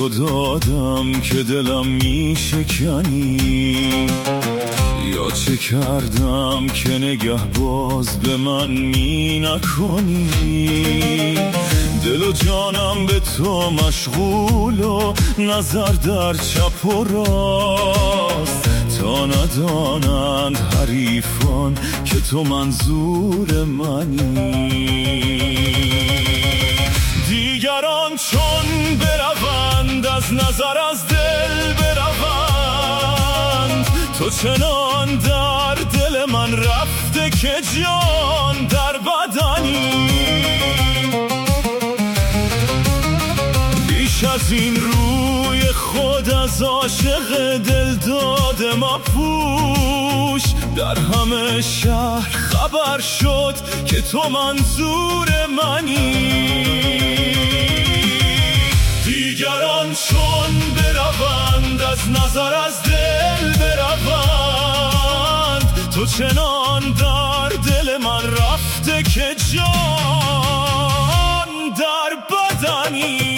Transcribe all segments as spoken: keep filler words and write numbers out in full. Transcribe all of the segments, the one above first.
تو دادم که دلم می شکنی، یا چه کردم که نگه باز به من می نکنی. دل و جانم به تو مشغول و نظر در چپ و راست، تا ندانند حریفان که تو منظور منی. دیگران چون بروند از نظر از دل بروند، تو چنان در دل من رفته که جان در بدنی. بیش از این روی خود از عاشق دل داده مپوش، در همه شهر خبر شد که تو منظور منی. دیگران چون بروند از نظر از دل بروند، تو چنان در دل من رفته که جان در بدنی.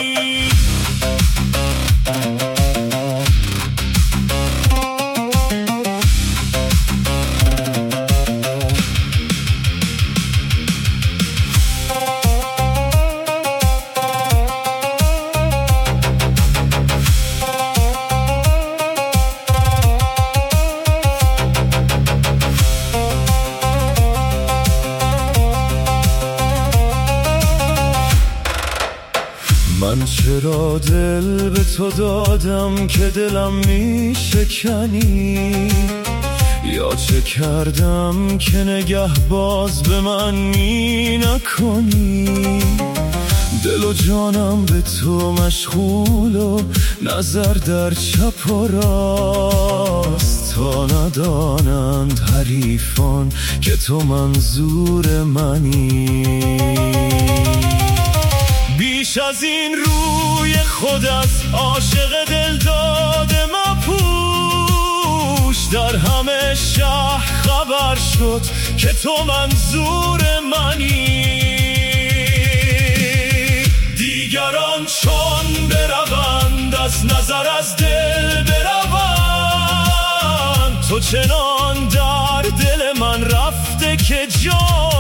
من چرا دل به تو دادم که دلم می شکنی، یا چه کردم که نگه باز به من می نکنی. دل و جانم به تو مشغول و نظر در چپ و راست، تا ندانند حریفان که تو منظور منی. بیش از این روی خود از عاشق دل داده مپوش، در همه شهر خبر شد که تو منظور منی. دیگران چون بروند از نظر از دل بروند، تو چنان در دل من رفته که جان